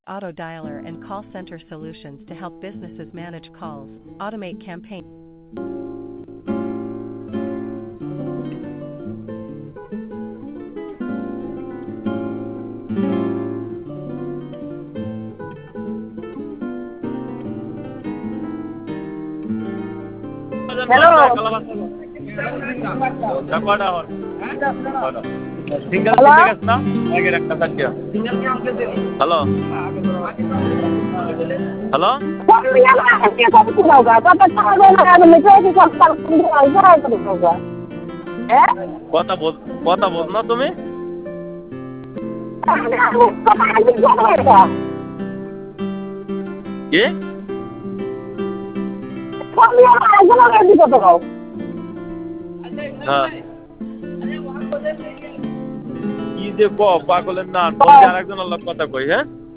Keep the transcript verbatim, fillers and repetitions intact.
Auto dialer and call center solutions to help businesses manage calls, automate campaigns. Hello. Single hello. কিনতে গেছ না আগের একটা কাটিয়া হ্যালো হ্যালো কথা বল কথা বল না তুমি কি হ্যাঁ কি যে ক পাগলের না আর একজন আল্লাহ কথা কই হ্যাঁ